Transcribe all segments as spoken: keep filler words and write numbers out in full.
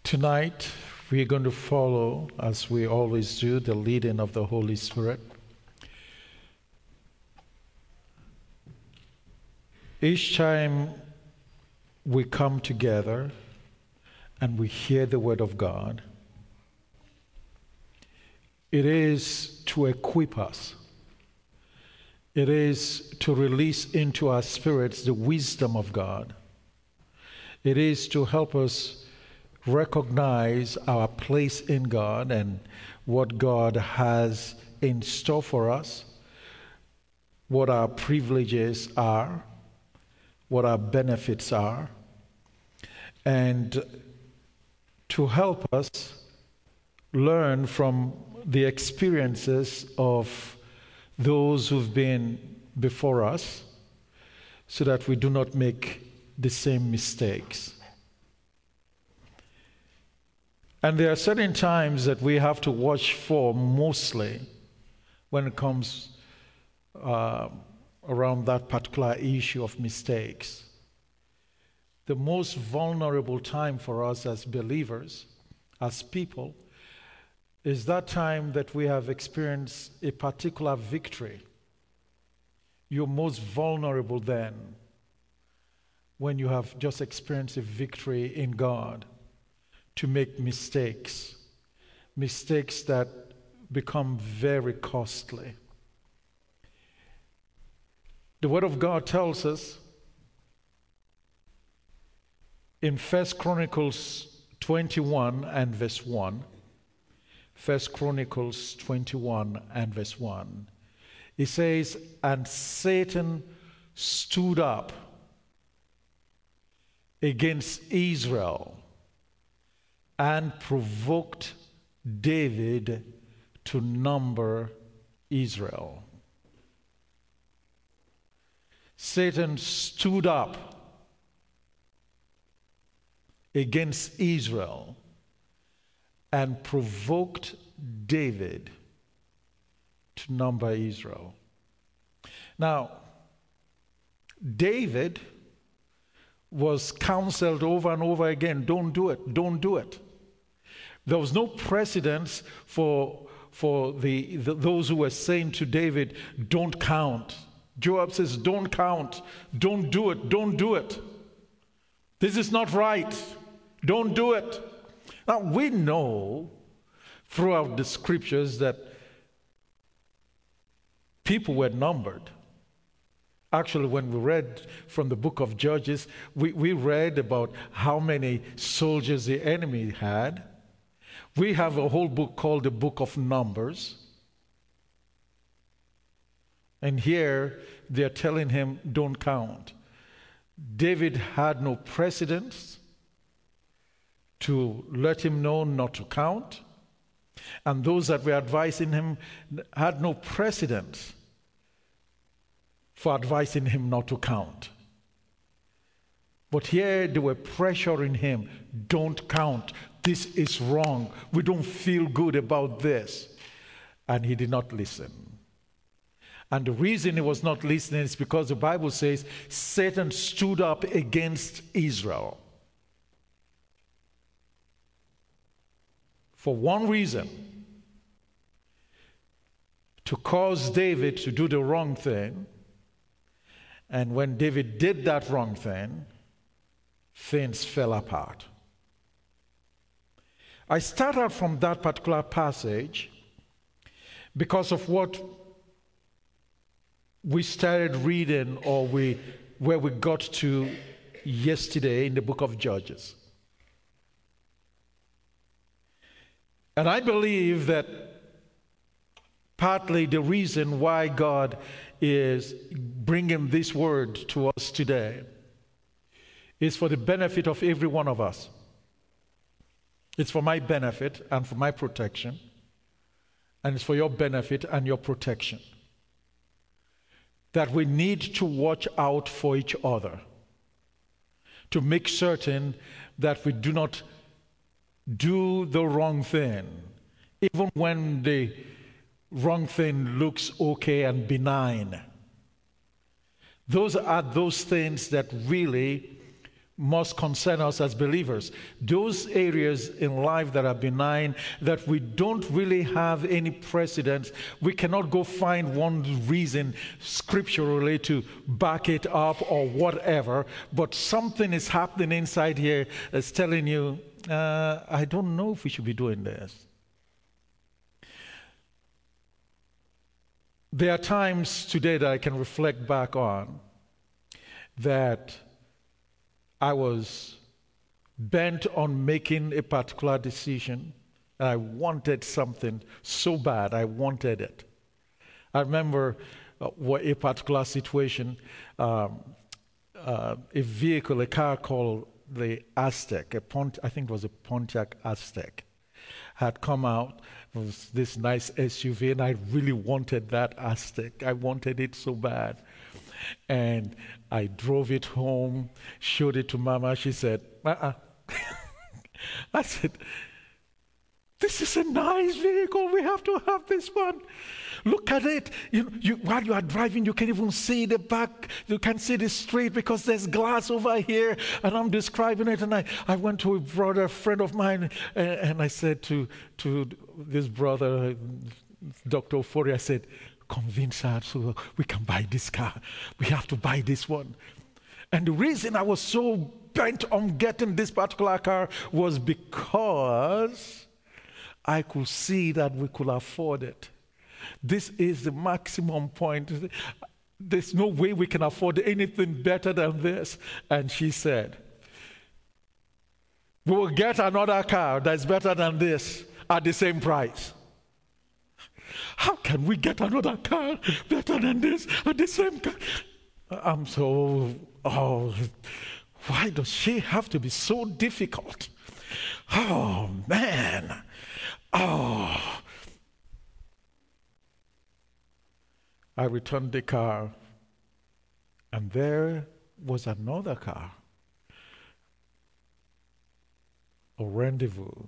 Tonight, we're going to follow, as we always do, the leading of the Holy Spirit. Each time we come together and we hear the Word of God, it is to equip us. It is to release into our spirits the wisdom of God. It is to help us recognize our place in God and what God has in store for us, what our privileges are, what our benefits are, and to help us learn from the experiences of those who've been before us so that we do not make the same mistakes. And there are certain times that we have to watch for, mostly when it comes uh, around that particular issue of mistakes. The most vulnerable time for us as believers, as people, is that time that we have experienced a particular victory. You're most vulnerable then when you have just experienced a victory in God, to make mistakes, mistakes that become very costly. The Word of God tells us in First Chronicles twenty-one and verse one, First Chronicles twenty-one and verse one, it says, "And Satan stood up against Israel and provoked David to number Israel." Satan stood up against Israel and provoked David to number Israel. Now, David was counseled over and over again, don't do it, don't do it. There was no precedence for, for the, the those who were saying to David, don't count. Joab says, don't count, don't do it, don't do it. This is not right, don't do it. Now, we know throughout the scriptures that people were numbered. Actually, when we read from the book of Judges, we, we read about how many soldiers the enemy had. We have a whole book called the Book of Numbers. And here they're telling him, don't count. David had no precedence to let him know not to count. And those that were advising him had no precedence for advising him not to count. But here they were pressuring him, don't count, this is wrong, we don't feel good about this. And he did not listen. And the reason he was not listening is because the Bible says Satan stood up against Israel. For one reason, to cause David to do the wrong thing. And when David did that wrong thing, things fell apart. I start out from that particular passage because of what we started reading, or we where we got to yesterday in the book of Judges. And I believe that partly the reason why God is bringing this word to us today is for the benefit of every one of us. It's for my benefit and for my protection, and it's for your benefit and your protection. That we need to watch out for each other, to make certain that we do not do the wrong thing, even when the wrong thing looks okay and benign. Those are those things that really must concern us as believers. Those areas in life that are benign, that we don't really have any precedence, we cannot go find one reason scripturally to back it up or whatever, but something is happening inside here that's telling you, uh, I don't know if we should be doing this. There are times today that I can reflect back on that I was bent on making a particular decision. I wanted something so bad. I wanted it. I remember uh, what a particular situation, um, uh, a vehicle, a car called the Aztek, a Pont- I think it was a Pontiac Aztek, had come out. It was this nice S U V, and I really wanted that Aztek. I wanted it so bad. And I drove it home, showed it to Mama. She said, uh-uh. I said, this is a nice vehicle. We have to have this one. Look at it. You, you, while you are driving, you can even see the back. You can see the street because there's glass over here. And I'm describing it. And I, I went to a brother, a friend of mine, and, and I said to, to this brother, Doctor Ofori, I said, convince her so we can buy this car. We have to buy this one. And the reason I was so bent on getting this particular car was because I could see that we could afford it. This is the maximum point. There's no way we can afford anything better than this. And she said, we will get another car that's better than this at the same price. How can we get another car better than this at the same car? I'm so, oh, why does she have to be so difficult? Oh, man. Oh. I returned the car, and there was another car. A rendezvous.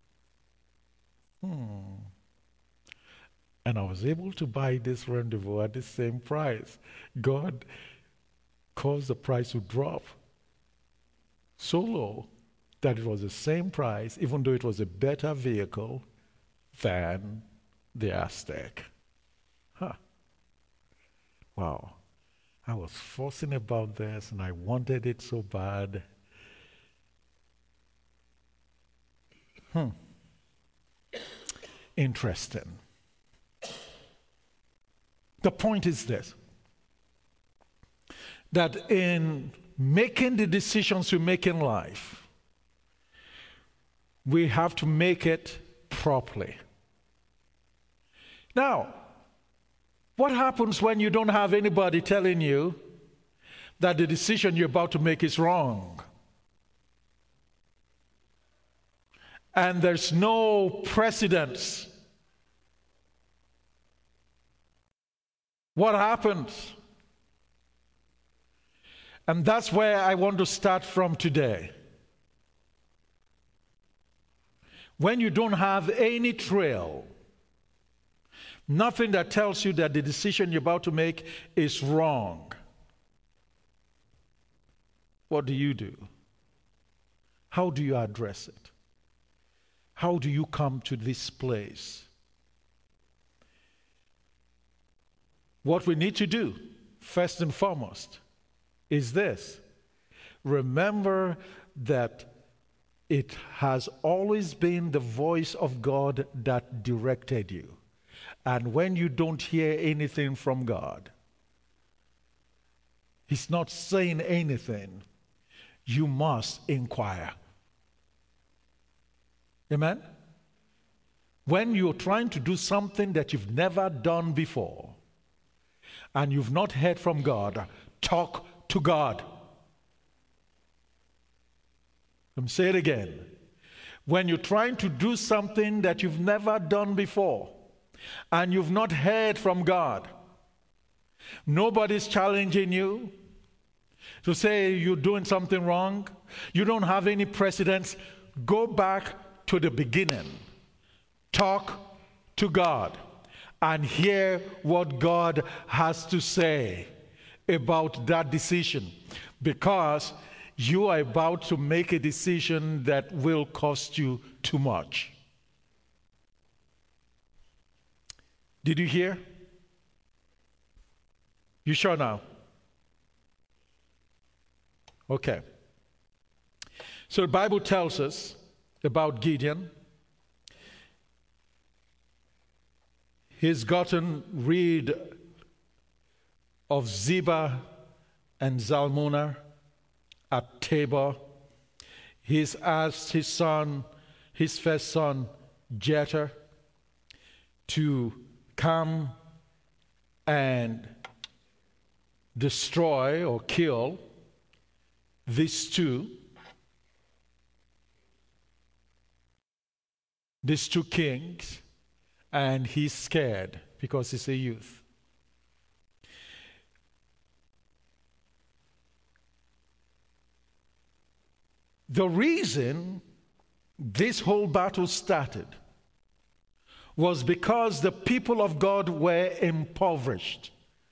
Hmm. And I was able to buy this rendezvous at the same price. God caused the price to drop so low that it was the same price, even though it was a better vehicle than the Aztek. Huh. Wow. I was fussing about this, and I wanted it so bad. Hmm. Interesting. The point is this, that in making the decisions we make in life, we have to make it properly. Now, what happens when you don't have anybody telling you that the decision you're about to make is wrong? And there's no precedence. What happens? And that's where I want to start from today. When you don't have any trail, nothing that tells you that the decision you're about to make is wrong, what do you do? How do you address it? How do you come to this place? What we need to do, first and foremost, is this. Remember that it has always been the voice of God that directed you. And when you don't hear anything from God, He's not saying anything, you must inquire. Amen? When you're trying to do something that you've never done before, and you've not heard from God, talk to God. Let me say it again. When you're trying to do something that you've never done before, and you've not heard from God, nobody's challenging you to say you're doing something wrong, you don't have any precedence, go back to the beginning. Talk to God and hear what God has to say about that decision. Because you are about to make a decision that will cost you too much. Did you hear? You sure now? Okay. So the Bible tells us about Gideon. He's gotten rid of Zebah and Zalmunna at Tabor. He's asked his son, his first son, Jeter, to come and destroy or kill these two, these two kings, and he's scared because he's a youth. The reason this whole battle started was because the people of God were impoverished.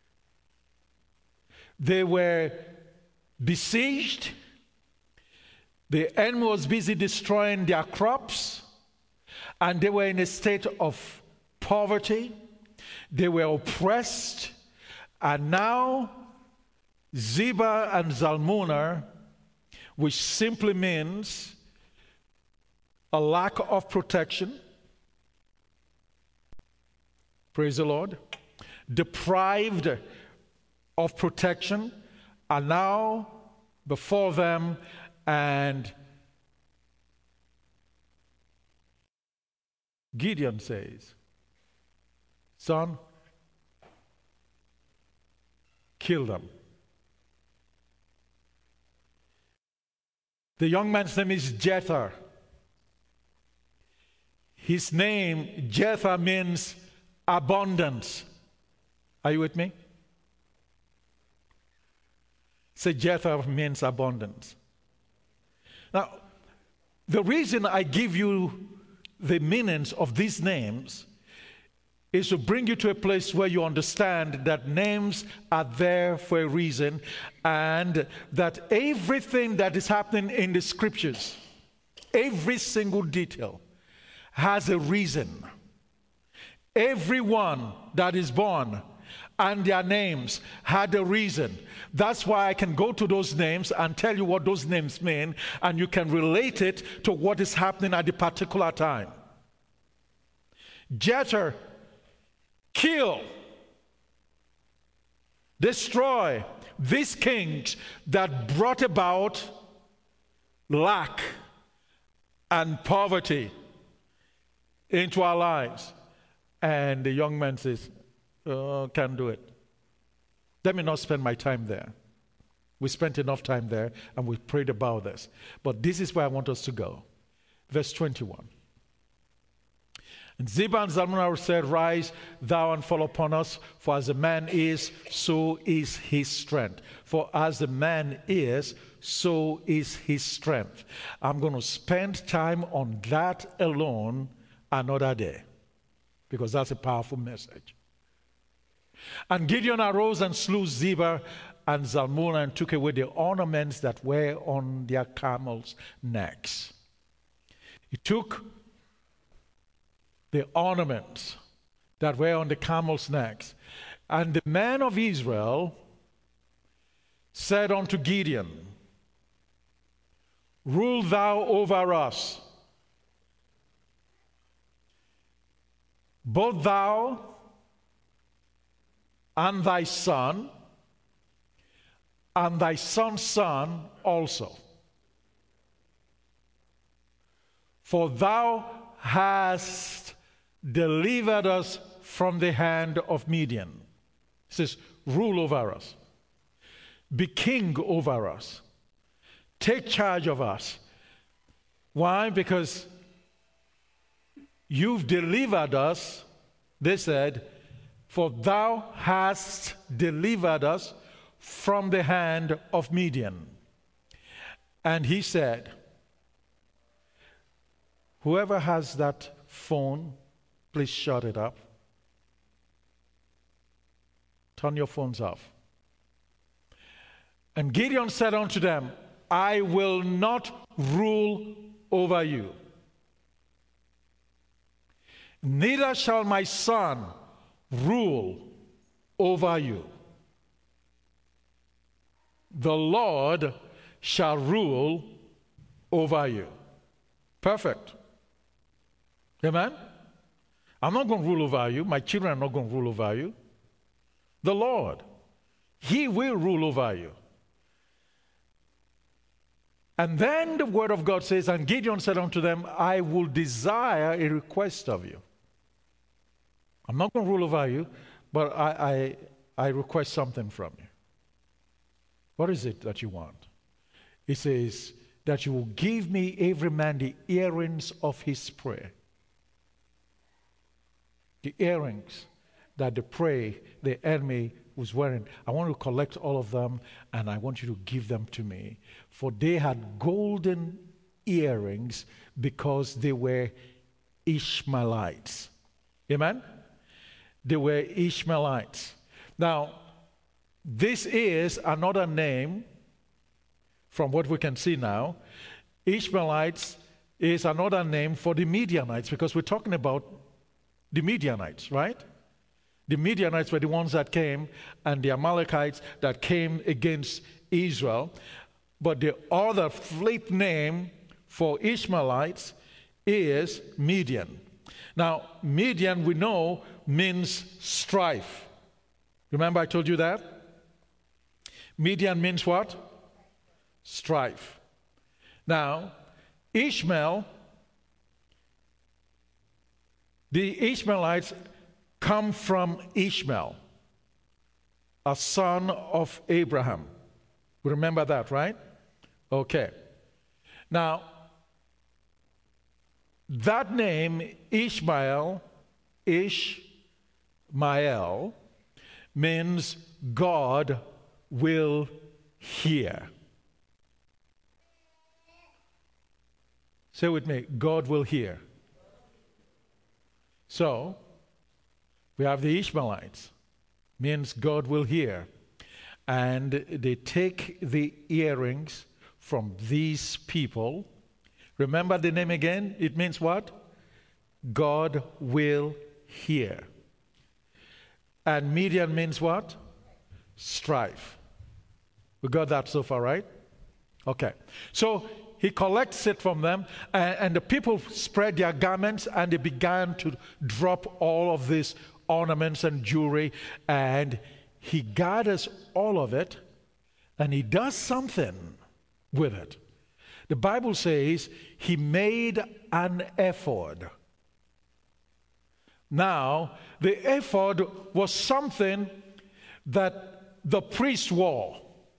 They were besieged. The enemy was busy destroying their crops, and they were in a state of poverty. They were oppressed, and now Zebah and Zalmunna, which simply means a lack of protection, praise the Lord, deprived of protection, are now before them, and Gideon says, son, kill them. The young man's name is Jether. His name, Jether, means abundance. Are you with me? Say, Jether means abundance. Now, the reason I give you the meanings of these names is to bring you to a place where you understand that names are there for a reason, and that everything that is happening in the scriptures, every single detail, has a reason. Everyone that is born and their names had a reason. That's why I can go to those names and tell you what those names mean, and you can relate it to what is happening at the particular time. Jether, kill, destroy these kings that brought about lack and poverty into our lives. And the young man says, oh, can't do it. Let me not spend my time there. We spent enough time there and we prayed about this. But this is where I want us to go. Verse twenty-one. And Zebah and Zalmunna said, rise thou and fall upon us, for as a man is, so is his strength. For as a man is, so is his strength. I'm going to spend time on that alone another day, because that's a powerful message. And Gideon arose and slew Zebah and Zalmunna and took away the ornaments that were on their camels' necks. He took the ornaments that were on the camels' necks. And the men of Israel said unto Gideon, rule thou over us, both thou and thy son, and thy son's son also. For thou hast delivered us from the hand of Midian. It says, rule over us. Be king over us. Take charge of us. Why? Because you've delivered us, they said, for thou hast delivered us from the hand of Midian. And he said, whoever has that phone, please shut it up. Turn your phones off. And Gideon said unto them, I will not rule over you. Neither shall my son rule over you. The Lord shall rule over you. Perfect. Amen? I'm not going to rule over you. My children are not going to rule over you. The Lord, He will rule over you. And then the word of God says, and Gideon said unto them, I will desire a request of you. I'm not going to rule over you, but I, I, I request something from you. What is it that you want? He says that you will give me every man the earrings of his prayer. The earrings that the prey, the enemy was wearing. I want to collect all of them and I want you to give them to me. For they had golden earrings because they were Ishmaelites. Amen? They were Ishmaelites. Now, this is another name from what we can see now. Ishmaelites is another name for the Midianites because we're talking about the Midianites, right? The Midianites were the ones that came, and the Amalekites that came against Israel. But the other flip name for Ishmaelites is Midian. Now, Midian, we know, means strife. Remember I told you that? Midian means what? Strife. Now, Ishmael, the Ishmaelites come from Ishmael, a son of Abraham. Remember that, right? Okay. Now, that name, Ishmael, Ishmael, means God will hear. Say with me, God will hear. So, we have the Ishmaelites, means God will hear. And they take the earrings from these people. Remember the name again? It means what? God will hear. And Midian means what? Strife. We got that so far, right? Okay. So he collects it from them, and, and the people spread their garments, and they began to drop all of these ornaments and jewelry, and he gathers all of it, and he does something with it. The Bible says he made an ephod. Now, the ephod was something that the priest wore.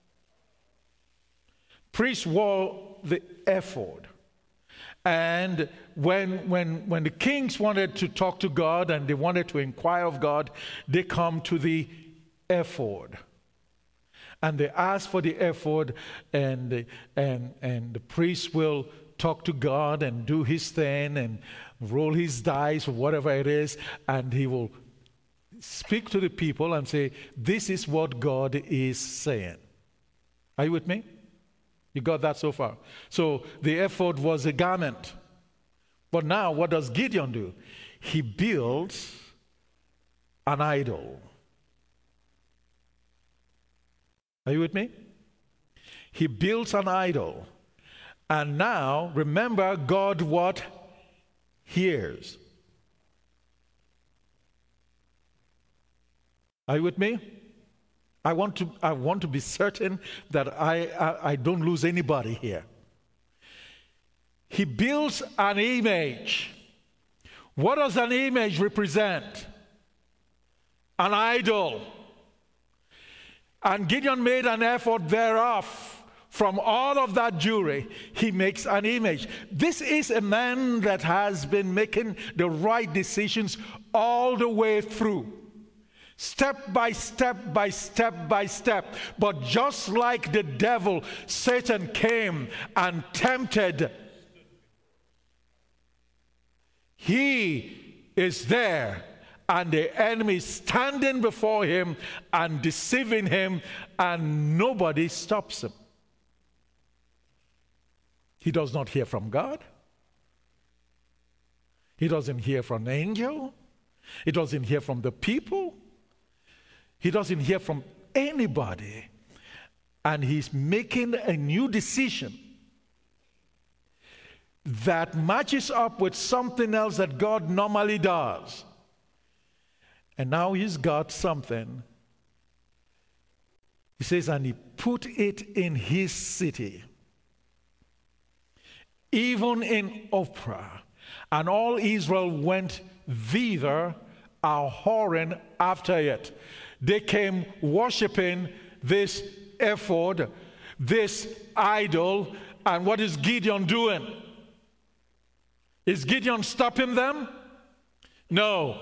Priests wore the ephod. And when, when, when the kings wanted to talk to God and they wanted to inquire of God, they come to the ephod. And they ask for the ephod, and the, and, and the priest will talk to God and do his thing and roll his dice or whatever it is, and he will speak to the people and say, this is what God is saying. Are you with me? You got that so far? So the ephod was a garment. But now what does Gideon do? He builds an idol. Are you with me? He builds an idol. And now, remember, God what? Hears. Are you with me? I want to, I want to be certain that I, I, I don't lose anybody here. He builds an image. What does an image represent? An idol. And Gideon made an effort thereof. From all of that jewelry, he makes an image. This is a man that has been making the right decisions all the way through. Step by step by step by step. But just like the devil, Satan came and tempted. He is there, and the enemy standing before him and deceiving him, and nobody stops him. He does not hear from God. He doesn't hear from an angel. He doesn't hear from the people. He doesn't hear from anybody. And he's making a new decision that matches up with something else that God normally does. And now he's got something. He says, and he put it in his city, even in Ophrah. And all Israel went thither, abhorring after it. They came worshiping this ephod, this idol. And what is Gideon doing? Is Gideon stopping them? No.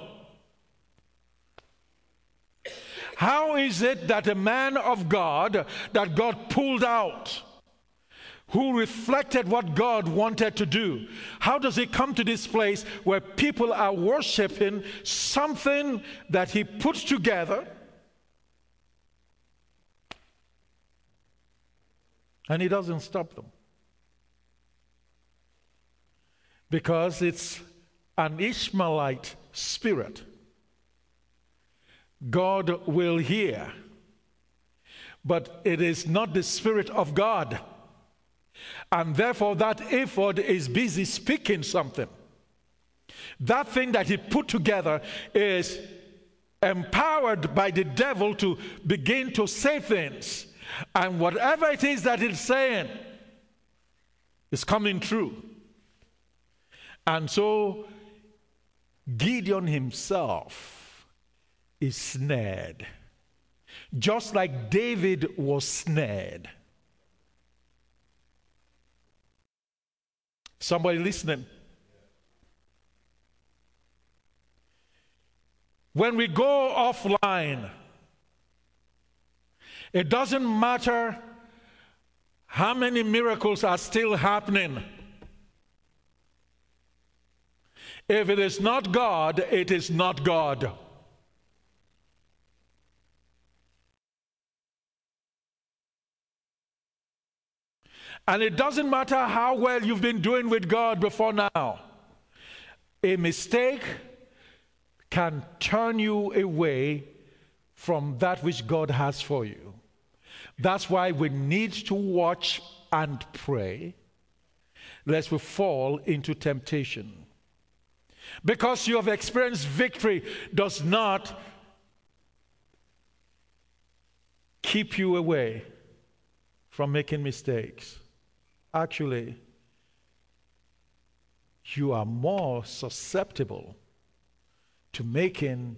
How is it that a man of God that God pulled out, who reflected what God wanted to do, how does he come to this place where people are worshiping something that he put together, and he doesn't stop them? Because it's an Ishmaelite spirit. God will hear, but it is not the Spirit of God. And therefore that ephod is busy speaking something. That thing that he put together is empowered by the devil to begin to say things. And whatever it is that it's saying is coming true. And so Gideon himself is snared, just like David was snared. Somebody listening? When we go offline, it doesn't matter how many miracles are still happening. If it is not God, it is not God. And it doesn't matter how well you've been doing with God before now. A mistake can turn you away from that which God has for you. That's why we need to watch and pray, lest we fall into temptation. Because you have experienced victory does not keep you away from making mistakes. Actually, you are more susceptible to making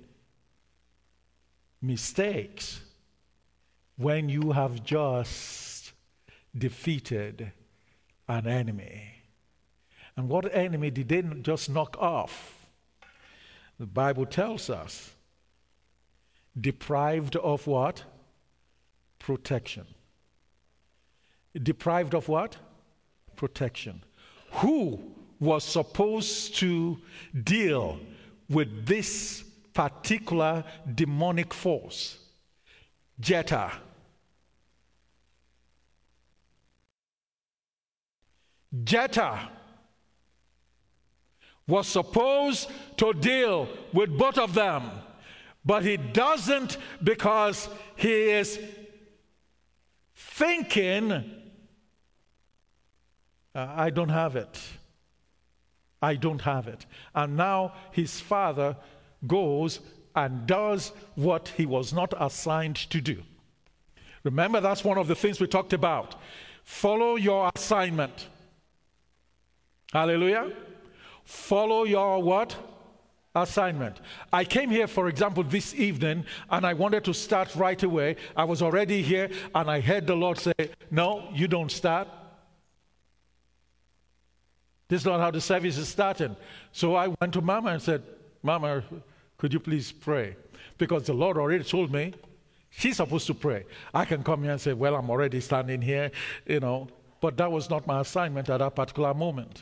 mistakes when you have just defeated an enemy. And what enemy did they just knock off? The Bible tells us, deprived of what? Protection. Deprived of what? Protection. Who was supposed to deal with this particular demonic force? Jephthah. Jephthah was supposed to deal with both of them, but he doesn't, because he is thinking, uh, I don't have it. I don't have it. And now his father goes and does what he was not assigned to do. Remember, that's one of the things we talked about. Follow your assignment. Hallelujah. Follow your what? Assignment. I came here, for example, this evening, and I wanted to start right away. I was already here, and I heard the Lord say, no, you don't start. This is not how the service is starting. So I went to Mama and said, Mama, could you please pray? Because the Lord already told me she's supposed to pray. I can come here and say, well, I'm already standing here, you know. But that was not my assignment at that particular moment.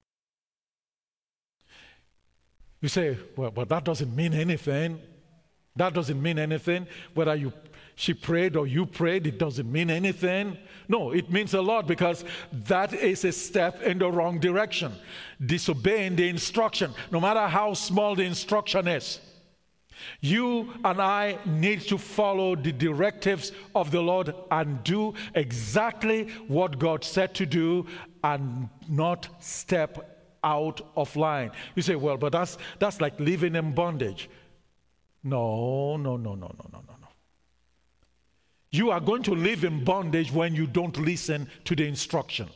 You say, well, but that doesn't mean anything. That doesn't mean anything. Whether you she prayed or you prayed, it doesn't mean anything. No, it means a lot, because that is a step in the wrong direction. Disobeying the instruction, no matter how small the instruction is. You and I need to follow the directives of the Lord and do exactly what God said to do and not step out of line. You say, well, but that's that's like living in bondage. No, no, no, no, no, no, no, no. You are going to live in bondage when you don't listen to the instruction.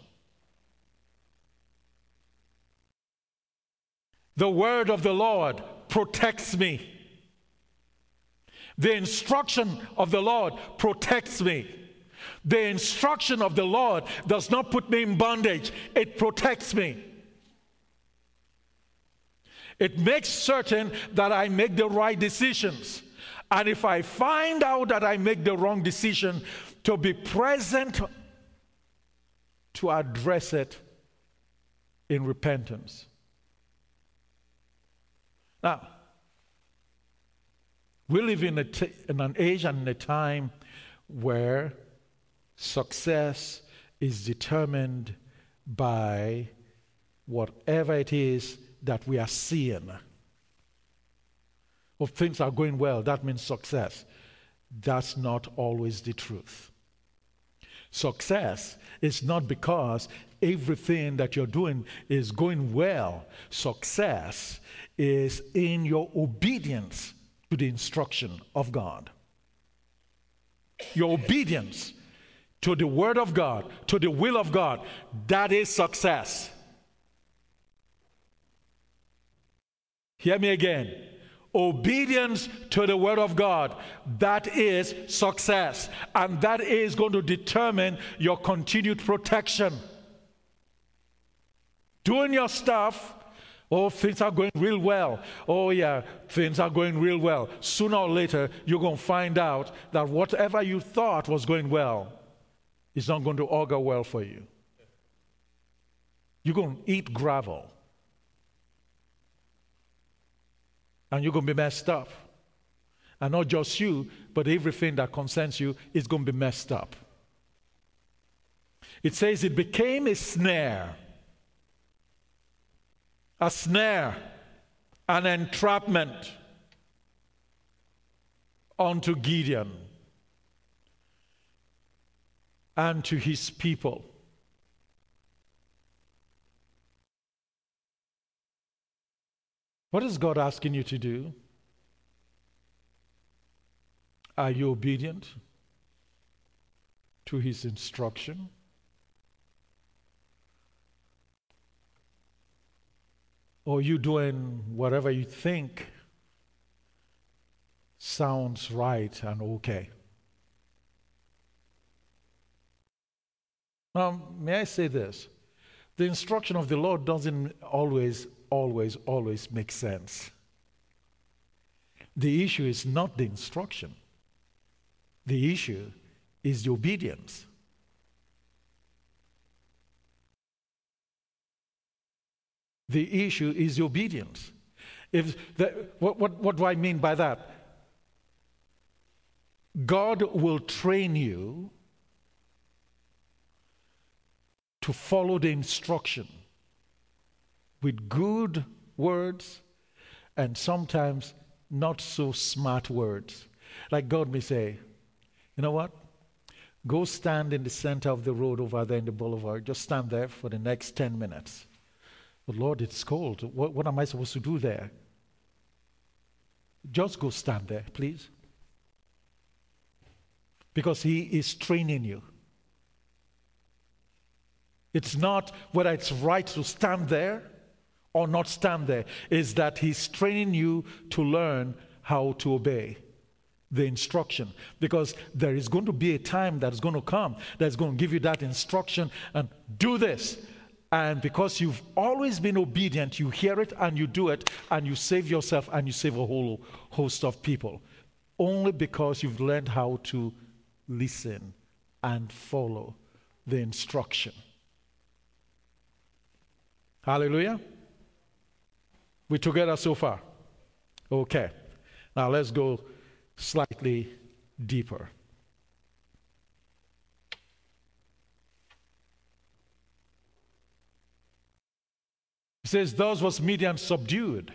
The word of the Lord protects me. The instruction of the Lord protects me. The instruction of the Lord does not put me in bondage. It protects me. It makes certain that I make the right decisions. And if I find out that I make the wrong decision, to be present to address it in repentance. Now, we live in, a t- in an age and a time where success is determined by whatever it is that we are seeing. If things are going well, that means success. That's not always the truth. Success is not because everything that you're doing is going well. Success is in your obedience to the instruction of God. Your obedience to the word of God, to the will of God, that is success. Hear me again. Obedience to the word of God, that is success. And that is going to determine your continued protection. Doing your stuff, oh, things are going real well. Oh, yeah, things are going real well. Sooner or later, you're going to find out that whatever you thought was going well is not going to augur well for you. You're going to eat gravel. And you're going to be messed up. And not just you, but everything that concerns you is going to be messed up. It says it became a snare. A snare, an entrapment unto Gideon and to his people. What is God asking you to do? Are you obedient to his instruction? Or are you doing whatever you think sounds right and okay? Now, may I say this? The instruction of the Lord doesn't always, always, always make sense. The issue is not the instruction. The issue is the obedience. The issue is the obedience. If the, what, what, what do I mean by that? God will train you to follow the instruction with good words and sometimes not so smart words. Like God may say, you know what? Go stand in the center of the road over there in the boulevard. Just stand there for the next ten minutes. But Lord, it's cold. What, what am I supposed to do there? Just go stand there, please. Because he is training you. It's not whether it's right to stand there or not stand there. It's that he's training you to learn how to obey the instruction. Because there is going to be a time that's going to come that's going to give you that instruction and do this. And because you've always been obedient, you hear it and you do it, and you save yourself and you save a whole host of people. Only because you've learned how to listen and follow the instruction. Hallelujah. We together so far? Okay. Now let's go slightly deeper. It says, thus was Midian subdued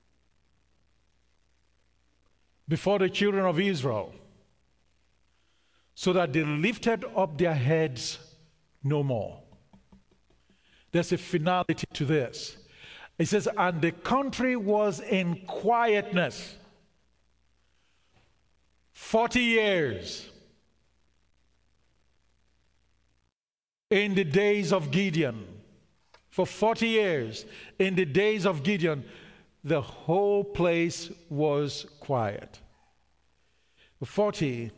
before the children of Israel, so that they lifted up their heads no more. There's a finality to this. It says, and the country was in quietness forty years in the days of Gideon. For forty years in the days of Gideon, the whole place was quiet. forty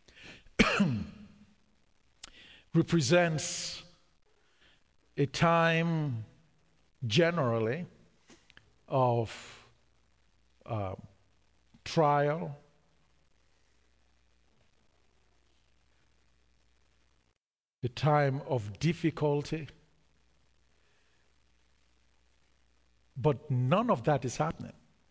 represents a time generally of uh, trial, a time of difficulty, but none of that is happening.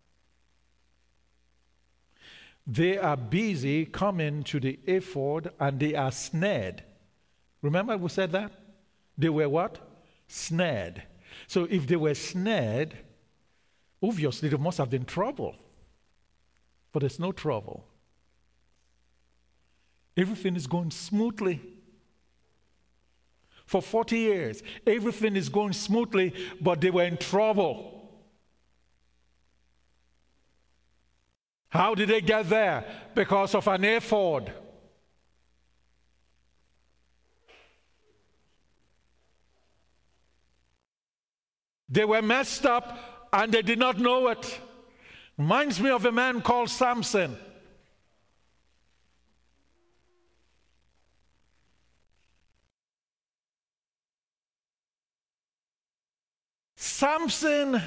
They are busy coming to the ephod and they are snared. Remember we said that? They were what? Snared. So if they were snared, obviously there must have been trouble. But there's no trouble. Everything is going smoothly. For forty years, everything is going smoothly, but they were in trouble. How did they get there? Because of an ephod. They were messed up and they did not know it. Reminds me of a man called Samson. Samson,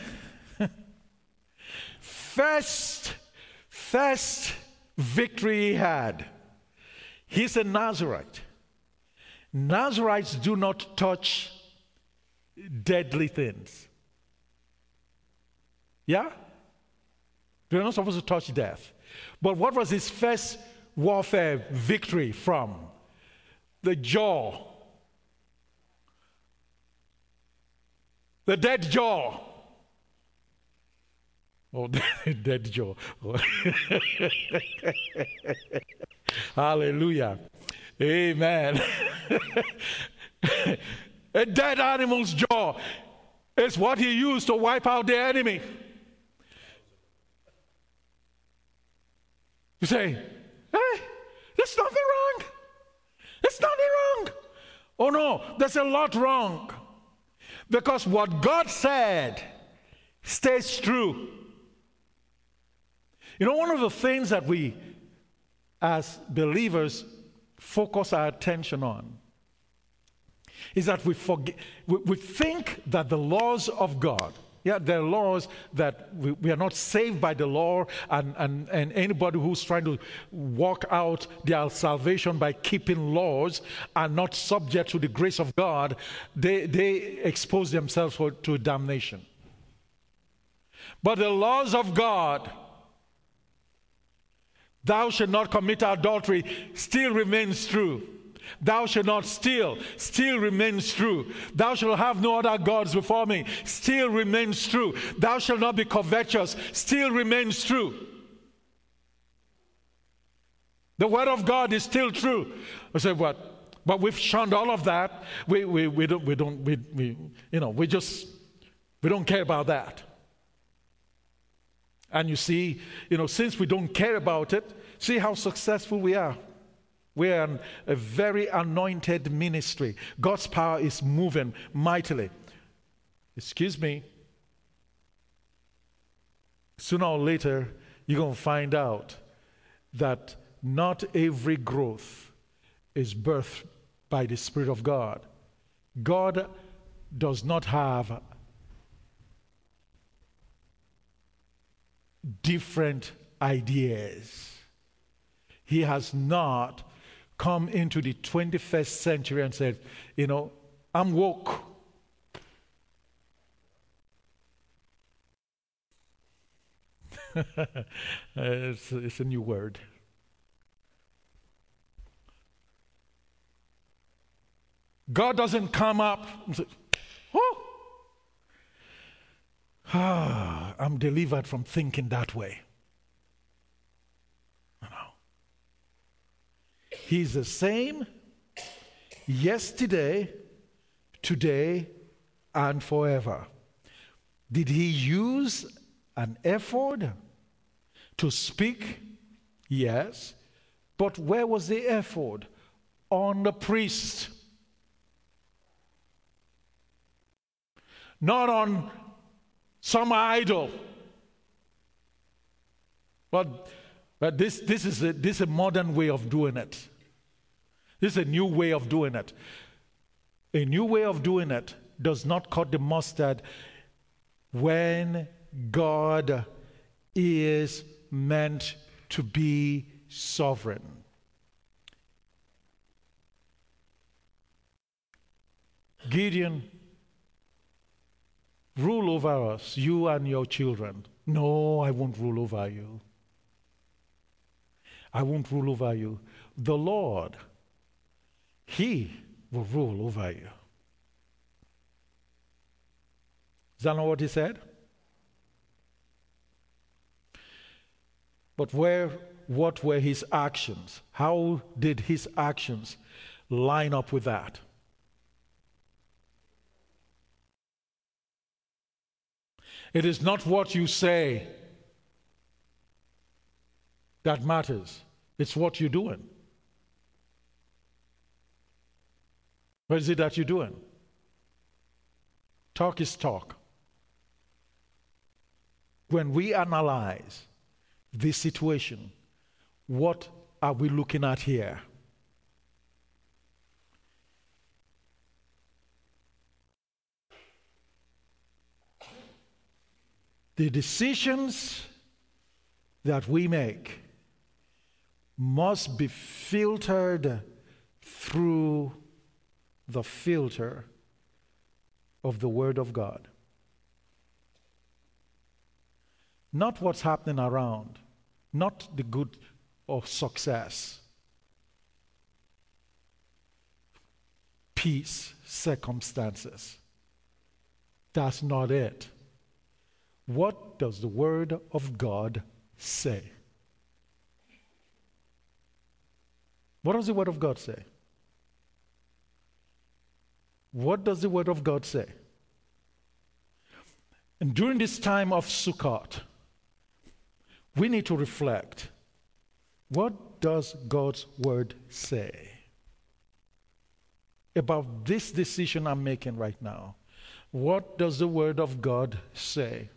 first, first victory he had. He's a Nazarite. Nazarites do not touch deadly things. Yeah? They're not supposed to touch death. But what was his first warfare victory from? The jaw. The dead jaw. Oh, dead jaw. Hallelujah. Amen. A dead animal's jaw is what he used to wipe out the enemy. You say, hey, there's nothing wrong. There's nothing wrong. Oh no, there's a lot wrong. Because what God said stays true. You know, one of the things that we, as believers, focus our attention on is that we forget, we, we think that the laws of God, yeah, there are laws that we, we are not saved by the law, and, and, and anybody who's trying to walk out their salvation by keeping laws are not subject to the grace of God, they, they expose themselves for, to damnation. But the laws of God, thou shalt not commit adultery, still remains true. Thou shalt not steal, still remains true. Thou shalt have no other gods before me, still remains true. Thou shalt not be covetous, still remains true. The word of God is still true. I say, what? But we've shunned all of that. We we we don't we don't we, we you know we just we don't care about that. And you see, you know, since we don't care about it, see how successful we are. We are an, a very anointed ministry. God's power is moving mightily. Excuse me. Sooner or later, you're going to find out that not every growth is birthed by the Spirit of God. God does not have different ideas. He has not come into the twenty-first century and said, you know, I'm woke. it's, it's a new word. God doesn't come up and say, oh, ah, I'm delivered from thinking that way. No. He's the same yesterday, today, and forever. Did he use an effort to speak? Yes. But where was the effort? On the priest. Not on some idol. But, but this, this, is a, this is a modern way of doing it. This is a new way of doing it. A new way of doing it does not cut the mustard when God is meant to be sovereign. Gideon, rule over us, you and your children. No, I won't rule over you. I won't rule over you. The Lord, He will rule over you. Is that not what he said? But where, what were his actions? How did his actions line up with that? It is not what you say that matters. It's what you're doing. What is it that you're doing? Talk is talk. When we analyze this situation, what are we looking at here? The decisions that we make must be filtered through the filter of the Word of God. Not what's happening around, not the good or success, peace, circumstances. That's not it. What does the Word of God say? What does the Word of God say? What does the Word of God say? And during this time of Sukkot, we need to reflect. What does God's Word say about this decision I'm making right now? What does the Word of God say?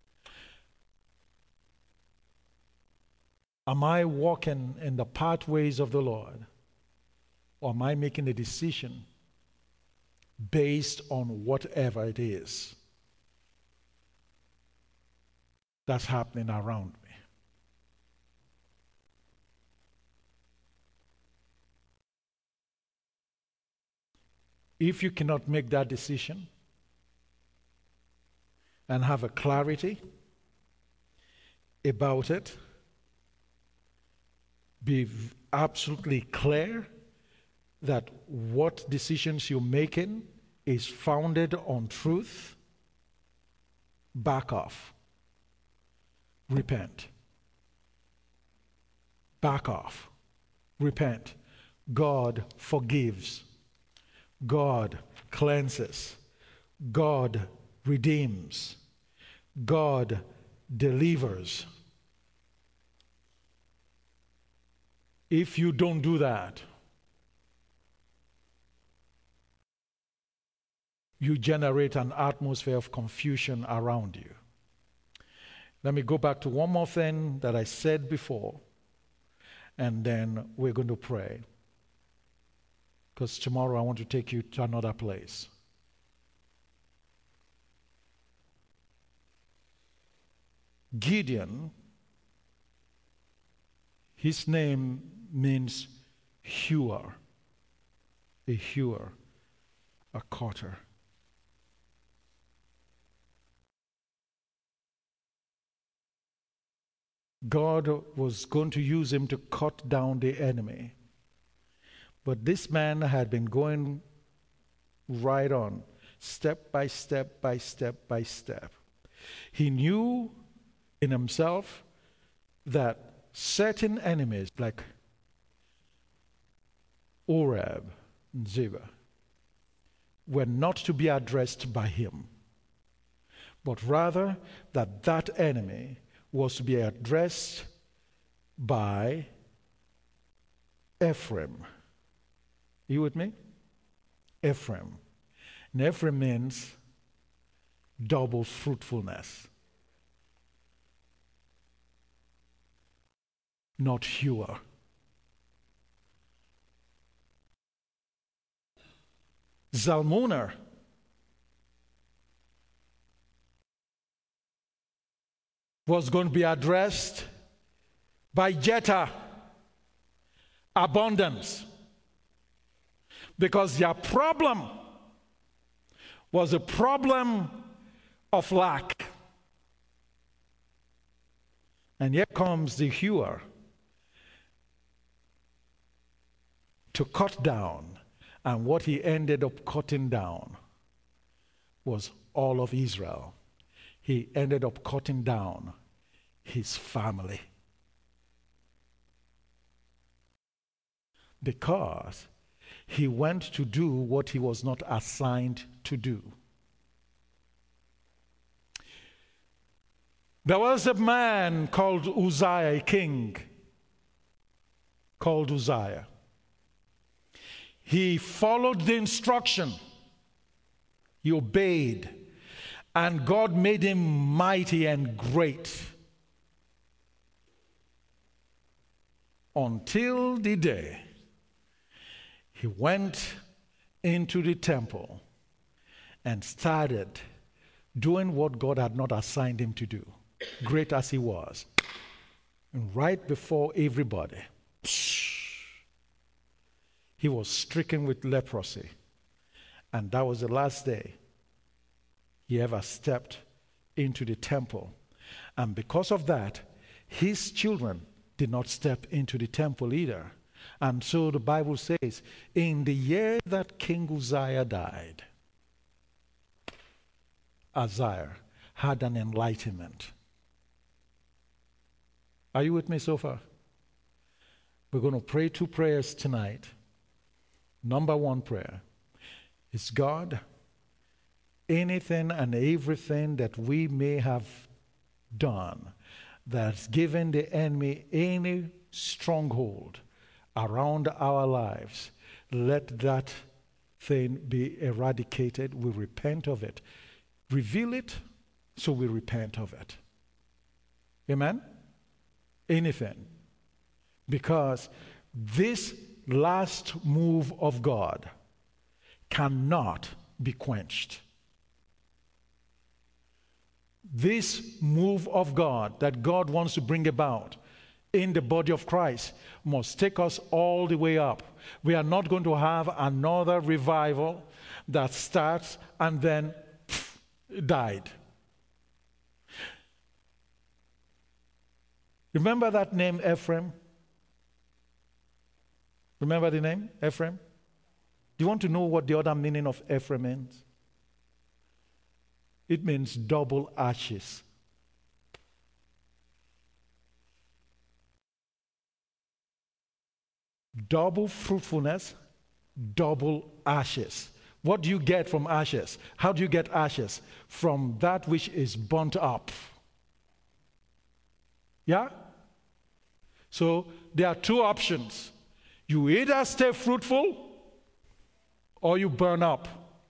Am I walking in the pathways of the Lord? Or am I making a decision based on whatever it is that's happening around me? If you cannot make that decision and have a clarity about it, be absolutely clear that what decisions you're making is founded on truth, back off. Repent. Back off. Repent. God forgives. God cleanses. God redeems. God delivers. If you don't do that, you generate an atmosphere of confusion around you. Let me go back to one more thing that I said before, and then we're going to pray. Because tomorrow I want to take you to another place. Gideon, his name means hewer, a hewer, a cutter. God was going to use him to cut down the enemy. But this man had been going right on, step by step by step by step. He knew in himself that certain enemies like Oreb and Zebah were not to be addressed by him, but rather that that enemy was to be addressed by Ephraim. You with me? Ephraim. And Ephraim means double fruitfulness, not fewer. Zalmunna was going to be addressed by Jephthah, abundance, because their problem was a problem of lack. And here comes the hewer to cut down, and what he ended up cutting down was all of Israel. He ended up cutting down his family, because he went to do what he was not assigned to do. There was a man called Uzziah, a king called Uzziah. He followed the instruction. He obeyed. And God made him mighty and great. Until the day he went into the temple and started doing what God had not assigned him to do, great as he was. And right before everybody, he was stricken with leprosy. And that was the last day he ever stepped into the temple. And because of that, his children did not step into the temple either. And so the Bible says, in the year that King Uzziah died, Uzziah had an enlightenment. Are you with me so far? We're going to pray two prayers tonight. Number one prayer is, God, anything and everything that we may have done that's given the enemy any stronghold around our lives, let that thing be eradicated. We repent of it. Reveal it, so we repent of it. Amen? Anything. Because this last move of God cannot be quenched. This move of God that God wants to bring about in the body of Christ must take us all the way up. We are not going to have another revival that starts and then pff, died. Remember that name, Ephraim? Remember the name, Ephraim? Do you want to know what the other meaning of Ephraim means? It means double ashes. Double fruitfulness, double ashes. What do you get from ashes? How do you get ashes? From that which is burnt up. Yeah? So there are two options. You either stay fruitful or you burn up.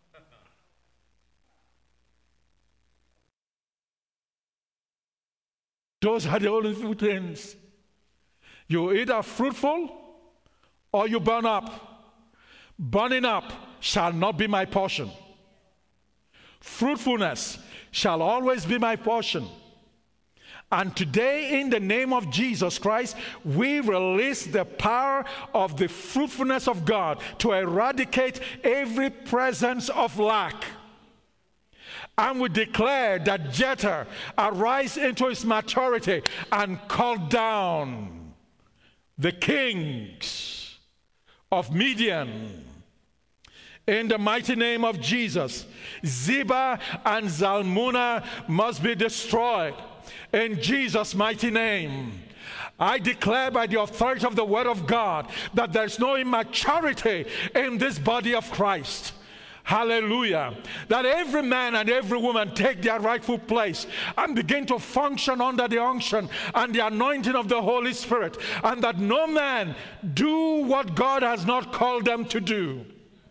Those are the only two things. You're either fruitful or you burn up. Burning up shall not be my portion. Fruitfulness shall always be my portion. And today, in the name of Jesus Christ, we release the power of the fruitfulness of God to eradicate every presence of lack. And we declare that Jephthah arise into his maturity and cut down the kings of Midian In the mighty name of Jesus, Zebah and Zalmunna must be destroyed. In Jesus' mighty name, I declare by the authority of the Word of God that there's no immaturity in this body of Christ. Hallelujah. That every man and every woman take their rightful place and begin to function under the unction and the anointing of the Holy Spirit, and that no man do what God has not called them to do.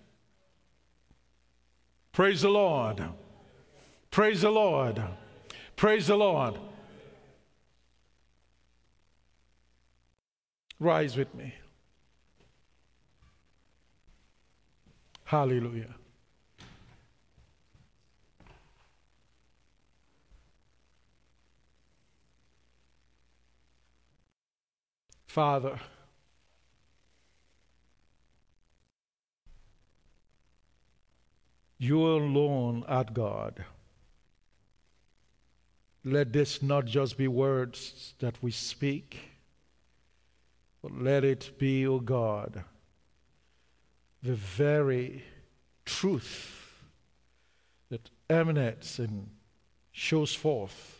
Praise the Lord. Praise the Lord. Praise the Lord. Rise with me. Hallelujah. Father, you alone art God. Let this not just be words that we speak, but let it be, O God, the very truth that emanates and shows forth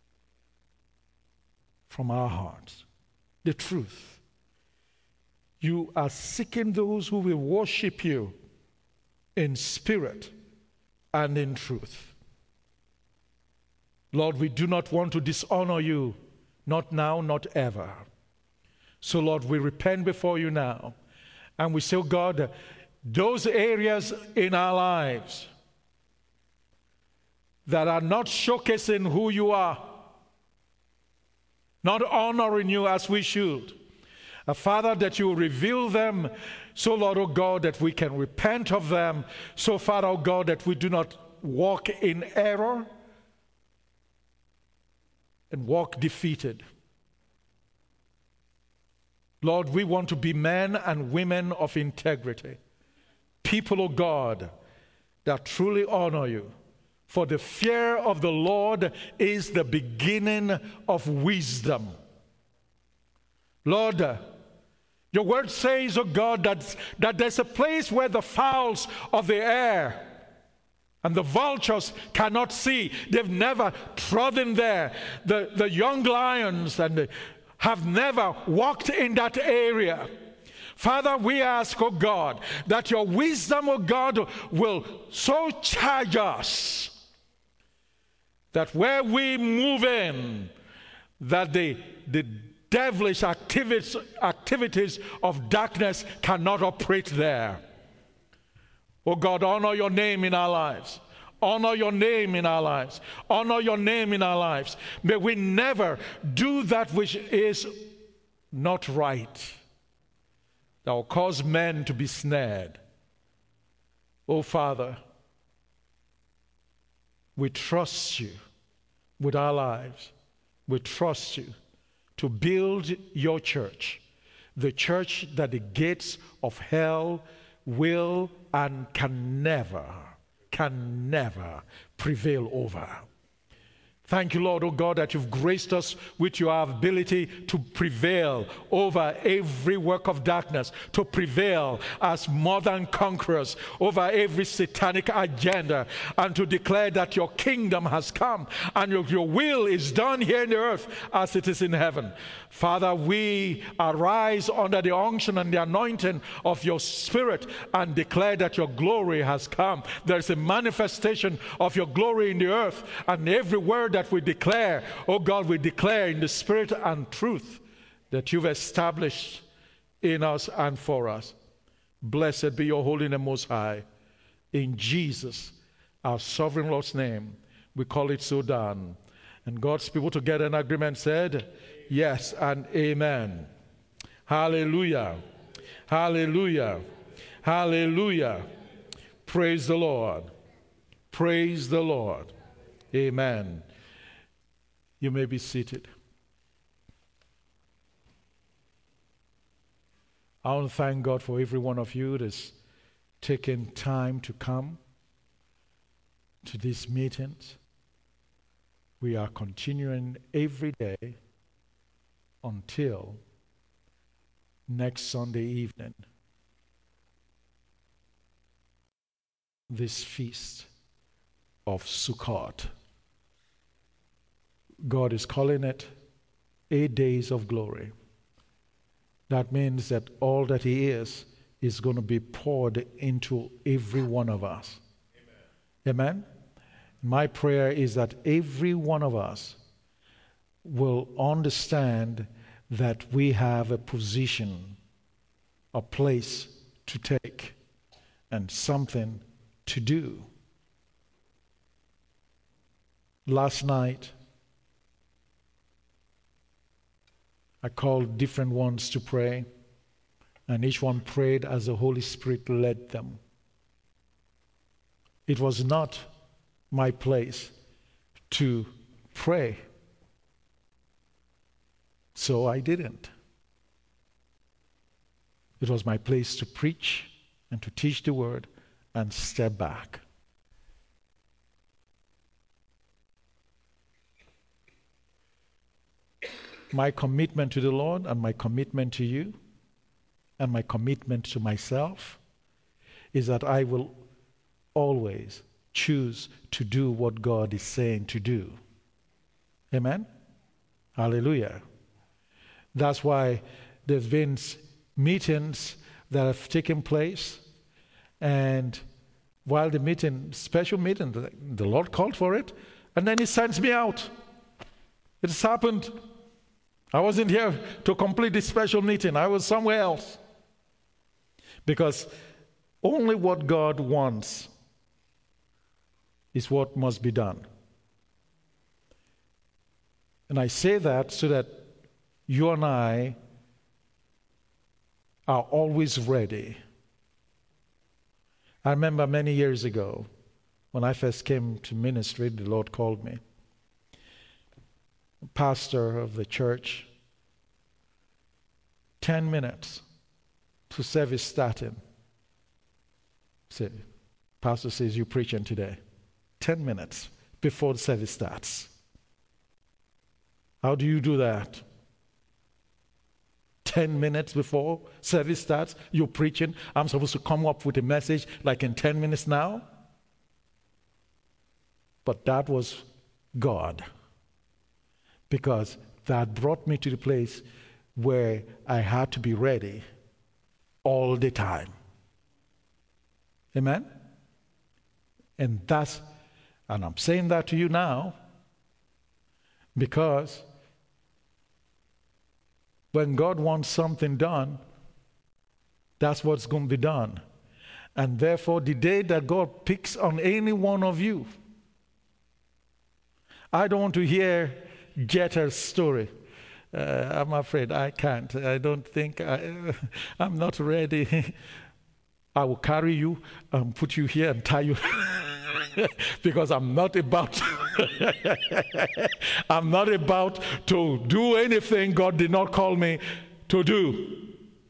from our hearts. The truth. You are seeking those who will worship you in spirit and in truth. Lord, we do not want to dishonor you, not now, not ever. So, Lord, we repent before you now, and we say, oh God, those areas in our lives that are not showcasing who you are, not honoring you as we should, uh, Father, that you reveal them, so, Lord, oh God, that we can repent of them, so, Father, oh God, that we do not walk in error and walk defeated. Lord, we want to be men and women of integrity, people, oh God, that truly honor you. For the fear of the Lord is the beginning of wisdom. Lord, your word says, oh God, that, that there's a place where the fowls of the air and the vultures cannot see. They've never trodden there. The, the young lions and the, have never walked in that area. Father, we ask, oh God, that your wisdom, oh God, will so charge us that where we move in, that the, the devilish activities, activities of darkness cannot operate there. Oh God, honor your name in our lives. Honor your name in our lives. Honor your name in our lives. May we never do that which is not right, that will cause men to be snared. Oh Father, we trust you with our lives. We trust you to build your church, the church that the gates of hell will and can never, can never prevail over. Thank you, Lord, oh God, that you've graced us with your ability to prevail over every work of darkness, to prevail as more than conquerors over every satanic agenda, and to declare that your kingdom has come and your, your will is done here in the earth as it is in heaven. Father, we arise under the unction and the anointing of your Spirit and declare that your glory has come. There's a manifestation of your glory in the earth, and every word that we declare, oh God, we declare in the Spirit and truth that you've established in us and for us. Blessed be your holy name, Most High. In Jesus, our sovereign Lord's name, we call it so done. And God's people together in agreement said, yes and amen. Hallelujah. Hallelujah. Hallelujah. Praise the Lord. Praise the Lord. Amen. You may be seated. I want to thank God for every one of you that's taken time to come to these meetings. We are continuing every day until next Sunday evening. this feast of Sukkot. God is calling it eight days of glory. That means that all that He is is going to be poured into every one of us. Amen? Amen? My prayer is that every one of us will understand that we have a position, a place to take, and something to do. Last night, I called different ones to pray, and each one prayed as the Holy Spirit led them. It was not my place to pray, so I didn't. It was my place to preach and to teach the word and step back. My commitment to the Lord and my commitment to you and my commitment to myself is that I will always choose to do what God is saying to do. Amen? Hallelujah. That's why there's been meetings that have taken place, and while the meeting, special meeting, the, the Lord called for it, and then He sends me out. It's happened. I wasn't here to complete this special meeting. I was somewhere else. Because only what God wants is what must be done. And I say that so that you and I are always ready. I remember many years ago, when I first came to ministry, the Lord called me. Pastor of the church, ten minutes to service starting. Say, pastor says, you're preaching today. Ten minutes before the service starts. How do you do that? Ten minutes before service starts, you're preaching. I'm supposed to come up with a message like in ten minutes now. But that was God. Because that brought me to the place where I had to be ready all the time. Amen? And that's, and I'm saying that to you now because when God wants something done, that's what's going to be done. And therefore, the day that God picks on any one of you, I don't want to hear Jeter's story. Uh, I'm afraid I can't. I don't think I, I'm not ready. I will carry you and put you here and tie you because I'm not about I'm not about to do anything God did not call me to do.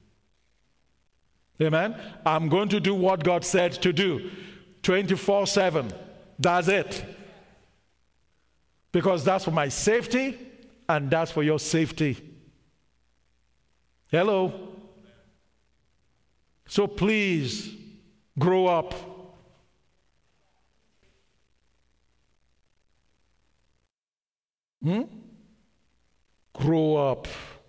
Amen? I'm going to do what God said to do twenty-four seven. That's it. Because that's for my safety and that's for your safety. Hello? So please, grow up. Hmm? Grow up.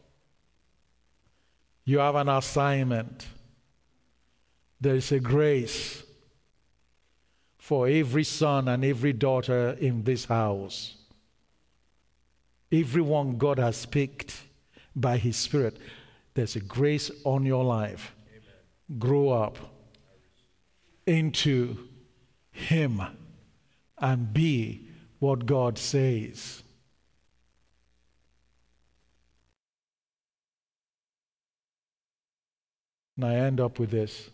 You have an assignment. There is a grace for every son and every daughter in this house. Everyone God has picked by His Spirit. There's a grace on your life. Amen. Grow up into Him and be what God says. And I end up with this,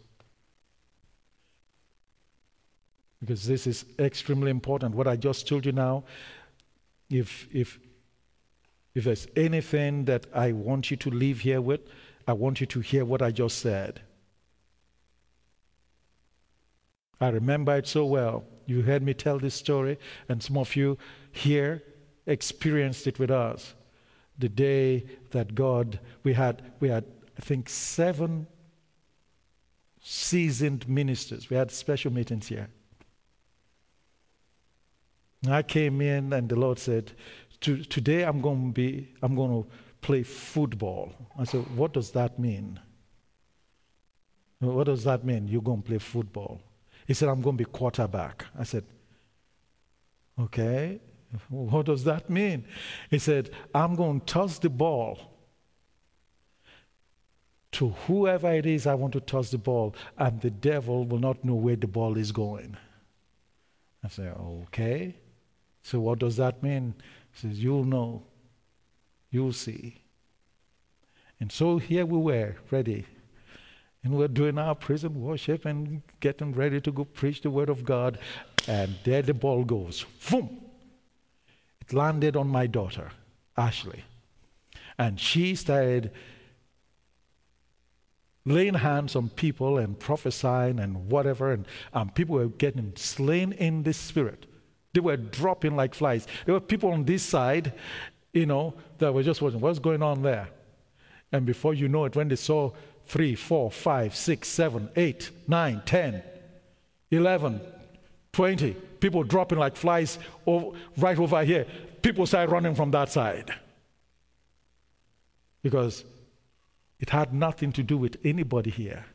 because this is extremely important. What I just told you now, if if if there's anything that I want you to leave here with, I want you to hear what I just said. I remember it so well. You heard me tell this story, and some of you here experienced it with us. The day that God, we had, we had, I think, seven seasoned ministers. We had special meetings here. I came in and the Lord said, today I'm going to be, I'm going to play football. I said, what does that mean? What does that mean? You're going to play football. He said, I'm going to be quarterback. I said, okay, what does that mean? He said, I'm going to toss the ball to whoever it is I want to toss the ball, and the devil will not know where the ball is going. I said, okay. So what does that mean? He says, you'll know. You'll see. And so here we were, ready. And we're doing our praise and worship and getting ready to go preach the word of God. And there the ball goes. Boom! It landed on my daughter, Ashley. And she started laying hands on people and prophesying and whatever. And um, people were getting slain in the spirit. They were dropping like flies. There were people on this side, you know, that were just watching, what's going on there? And before you know it, when they saw three, four, five, six, seven, eight, nine, ten, eleven, twenty, people dropping like flies over, right over here, people started running from that side. Because it had nothing to do with anybody here.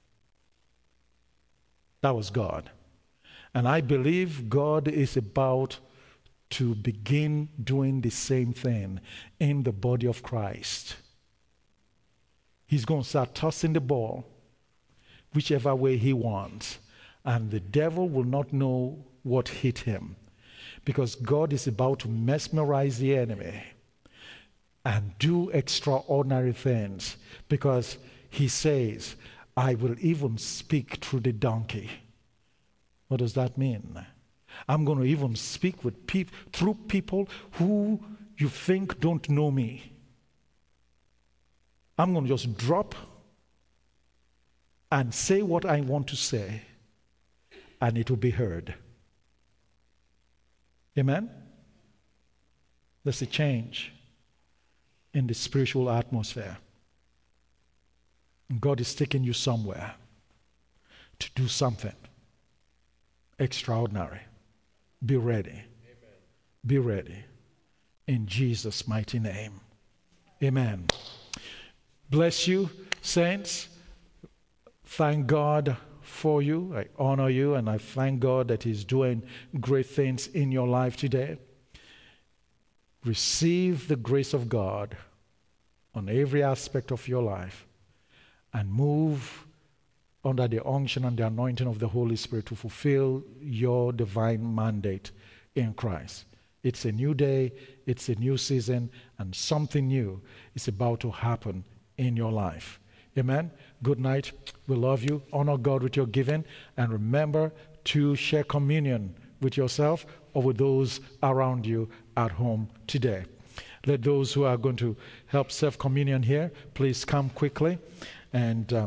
That was God. And I believe God is about to begin doing the same thing in the body of Christ. He's going to start tossing the ball whichever way he wants. And the devil will not know what hit him. Because God is about to mesmerize the enemy and do extraordinary things. Because he says, I will even speak through the donkey. What does that mean? I'm going to even speak with people through people who you think don't know me. I'm going to just drop and say what I want to say, and it will be heard. Amen? There's a change in the spiritual atmosphere. And God is taking you somewhere to do something extraordinary. Be ready. Amen. Be ready. In Jesus' mighty name. Amen. Bless you, saints. Thank God for you. I honor you, and I thank God that He's doing great things in your life today. Receive the grace of God on every aspect of your life and move under the unction and the anointing of the Holy Spirit to fulfill your divine mandate in Christ. It's a new day, it's a new season, and something new is about to happen in your life. Amen. Good night. We love you. Honor God with your giving, and remember to share communion with yourself or with those around you at home today. Let those who are going to help serve communion here, please come quickly. And um,